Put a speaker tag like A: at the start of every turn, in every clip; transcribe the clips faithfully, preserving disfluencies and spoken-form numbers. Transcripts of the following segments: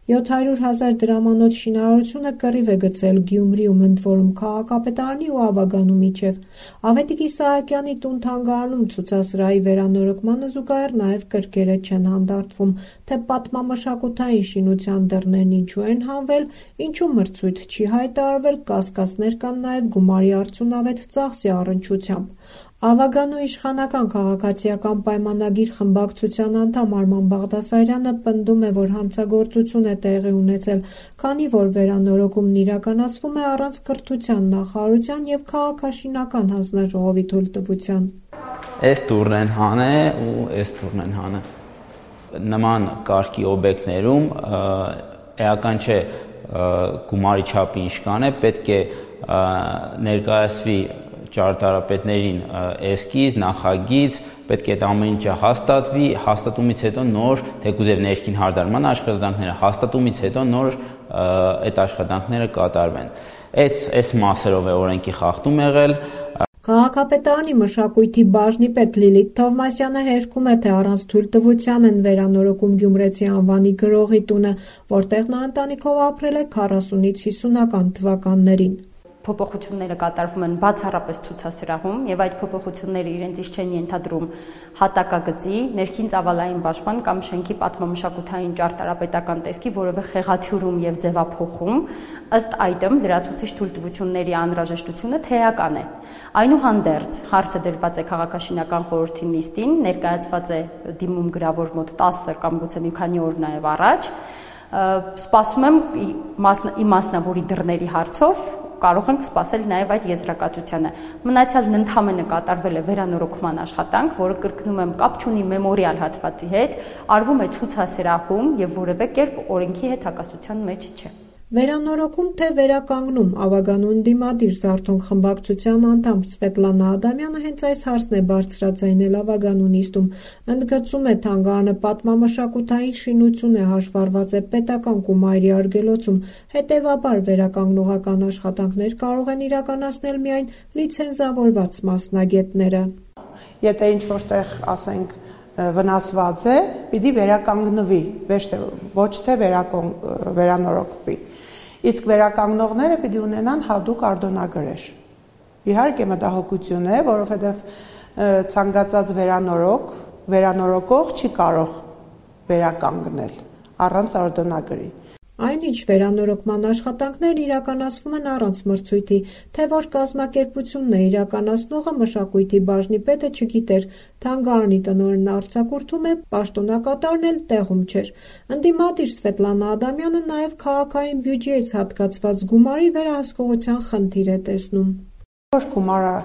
A: յոթ հարյուր հազար դրամանոց շինարարությունը կռիվ է գցել Գյումրիում, ընդ որում քաղաքապետարանի ու Ավագանու միջև։ Ավետիք Իսահակյանի տուն-թանգարանում ցուցասրահի վերանորոգմանը զուգահեռ նաև կրկերը չեն հանդարտվում, թե պատմամշակութային շինության դռներն ինչու են հանվել, ինչու մրցույթ չի հայտարարվել, կասկածներ կան նաև գումարի արդյունավետ ծախսի առնչությամբ։ Ավագանու իշխանական քաղաքացիական պայմանագիր խմբակցության անդամ Արման Բաղդասարյանը պնդում է, որ հանցագործություն է տեղի ունեցել, քանի որ վերանորոգումն իրականացվում է առանց կրթության նախարարության և քաղաքաշինական հանձնաժողովի թույլտվության։
B: Էս տուրն են հանե ու էս տուրն են հանե։ Նման կարգի օբյեկտներում էական չէ գումարի չափի ինչ կան է, պետք է ներկայացվի ճարտարապետներին էսքիզ, նախագիծ, պետք է այդ ամեն ինչը հաստատվի, հաստատումից հետո նոր, թեկուզ եւ ներքին հարդարման աշխատանքները հաստատումից հետո նոր այդ աշխատանքները կատարվեն։ Այս այս մասերով է օրենքի խախտում եղել։
A: Քաղաքապետարանի մշակույթի բաժնի պետ Լիլիթ Թովմասյանը հերքում է, թե առանց թույլտվության են վերանորոգում Գյումրեցի անվանի գրողի տունը, որտեղ նա ընտանիքով ապրել է քառասունից հիսունական թվականներին։
C: Փոփոխությունները կատարվում են բացառապես ցուցասրահում եւ այդ փոփոխությունները իրենցից չեն ենթադրում հատակագծի, ներքին ծավալային պաշտպան կամ շենքի պատմամշակութային ճարտարապետական տեսքի որևէ խեղաթյուրում եւ ձևափոխում, ըստ այդմ լրացուցիչ թույլտվությունների անհրաժեշտությունը թեական է։ Այնուհանդերձ հարցը դրված է քաղաքաշինական խորհրդի նիստին, ներկայացված է դիմում գրավոր մոտ տասը կամ գուցե մի քանի օր նաեւ առաջ։ Սպասում եմ իմ մասնավորի դռների հարցով կարող ենք սպասել նաև այդ եզրակացությանը։ Մնացյալն ընդհանրապես կատարվել է վերանորոգման աշխատանք, որը կրկնում եմ կապ չունի մեմորիալ հատվածի հետ, արվում է ցուցասրահում եւ որևէ կերպ օրենքի հետ հակասության մեջ չէ։
A: Վերանորոգում թե վերականգնում Ավագանու ընդդիմադիր Զարթոնք խմբակցության անդամ Սվետլանա Ադամյանը հենց այս հարցն է բարձրաձայնել Ավագանու նիստում, ընդգծում է թանգարանը պատմամշակութային շինություն է, հաշվառված է պետական գումարի արգելոցում, հետևաբար վերականգնողական աշխատանքներ կարող են իրականացնել միայն լիցենզավորված մասնագետները։
D: Եթե ինչ-որ տեղ ասենք վնասված է, պիտի վերականգնվի, ոչ թե վերանորոգվի։ Իսկ վերականգնողները պիտի ունենան հատուկ արտոնագրեր։ Իհարկե մտահոգություն է, որովհետև ցանկացած վերանորոգ, վերանորոգող չի կարող վերականգնել առանց արտոնագրի։
A: Այնինչ վերանորոգման աշխատանքներ իրականացվում են առանց մրցույթի, թե որ կազմակերպությունն է իրականացնողը մշակույթի բաժնի պետը չգիտեր, թանգարանի տնօրենն արձակուրդում է, պաշտոնակատարն էլ տեղում չէր։ Ընդդիմադիր Սվետլանա Ադամյանը նաև քաղաքային բյուջեից հատկացված գումարի վերահսկողության խնդիր է տեսնում։
D: Որ գումարը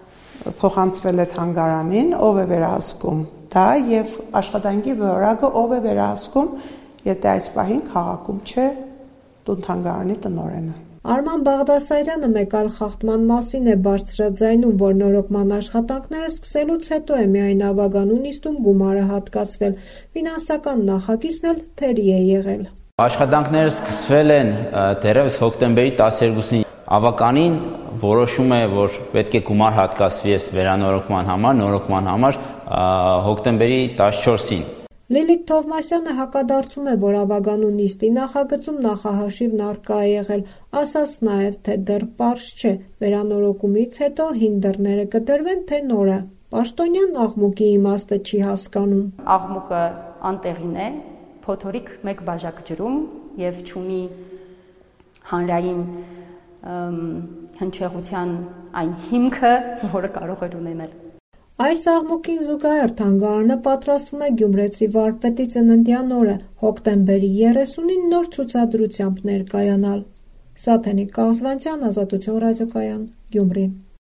D: փոխանցվել է թանգարանին, ով է վերահսկում դա եւ աշխատանքի որակը ով է վերահսկում, եթե այս պահին քաղաքում չէ տուն-թանգարանի տնօրենը։
A: Արման Բաղդասարյանը մեկ այլ խախտման մասին է բարձրաձայնում, որ նորոգման աշխատանքները սկսելուց հետո է միայն Ավագանու նիստում գումարը հատկացվել, ֆինանսական նախագիծն էլ թերի է եղել։
B: Աշխատանքները սկսվել են դեռևս հոկտեմբերի տասներկուսին։ Ավականին որոշում է, որ պետք է գումար հատկացվի այս վերանորոգման համար, նորոգման համար հոկտեմբերի տասնչորսին։
A: Լիլիթ Թովմասյանը հակադարձում է, որ Ավագանու նիստի նախագծում նախահաշիվն առկա է եղել, ասաց նաև, թե դեռ պարզ չէ վերանորոգումից հետո հին դռները կդրվեն, թե նորը։ Պաշտոնյան աղմուկի իմաստը չի հասկանում։
C: Աղմուկը անտեղին է, փոթորիկ մեկ բաժակ ջրում եւ չունի հանրային հնչեղության այն հիմքը, որը կարող էր ունենալ։
A: Այս աղմուկին զուգահեռ թանգարանը պատրաստվում է գյումրեցի վարպետի ծննդյան օրը հոկտեմբերի երեսունին նոր ցուցադրությամբ ներկայանալ։ Սաթենիկ Կաղզվանցյան, Ազատություն ռադիոկայան, Գյումրի։